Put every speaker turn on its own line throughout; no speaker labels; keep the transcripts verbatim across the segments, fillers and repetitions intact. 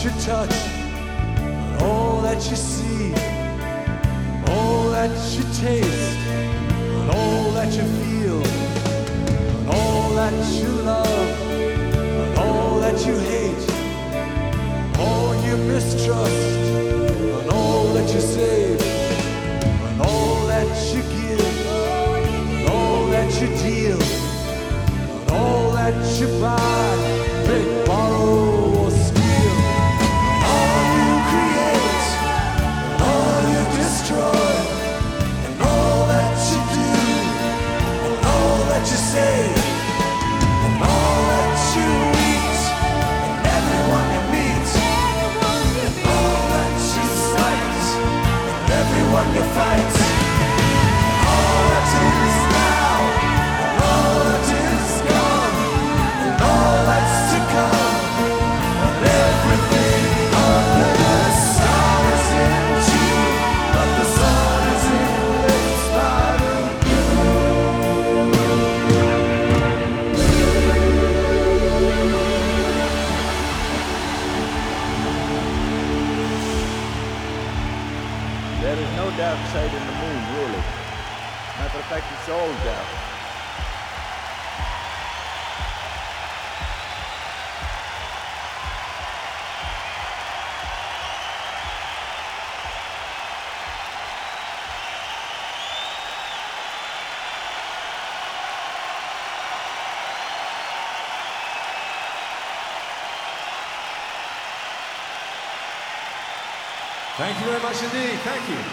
you touch, and all that you see, all that you taste, and all that you feel, and all that you love, and all that you hate, all you mistrust, and all that you save, and all that you give, and all that you deal, and all that you buy, make, borrow, or steal, and all you create, and all you destroy, and all that you do, and all that you say, and all that you eat, and everyone you meet, and all that you sight, and everyone you fight, all that is now, and all that is gone, and all that's to come, and everything under the sun is in you, but the sun is inspired of you.
There is no dark side in the moon, really. Matter of fact, it's all dark.
Thank you very much indeed. Thank you.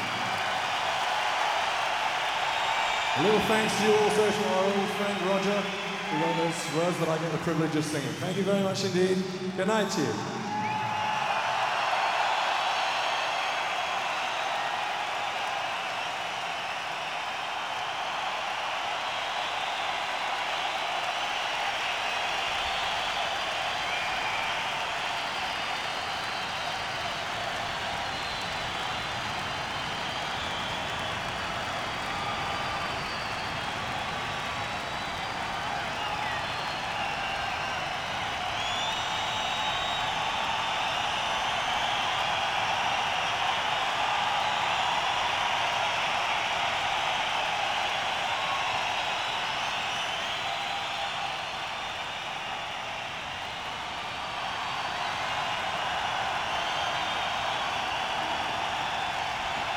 A little thanks to you also to our old friend Roger, who wrote those words that I get the privilege of singing. Thank you very much indeed. Good night to you.